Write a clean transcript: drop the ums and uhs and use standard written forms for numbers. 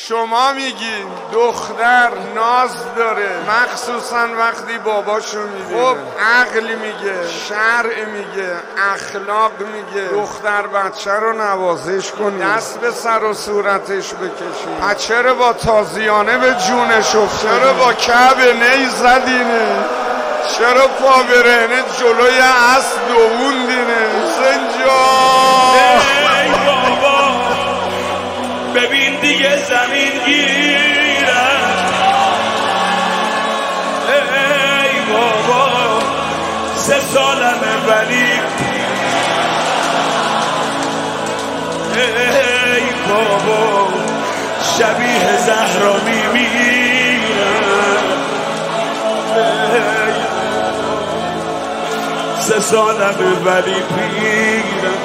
شما میگین دختر ناز داره مخصوصا وقتی باباشو میبینه. خب عقل میگه، شرع میگه، اخلاق میگه دختر بچه رو نوازش کنی، دست به سر و صورتش بکشی. پس چرا با تازیانه به جونش افتادی؟ چرا با کعبه نی زدینه؟ چرا پا برهنه جلوی اسب دووندینه؟ حسین جان ای بابا ببین دیگه زمین گیرم. ای بابا 3 سالمه ولی ای بابا شبیه زهرا میمیرم. 3 سالمه ولی پیرم.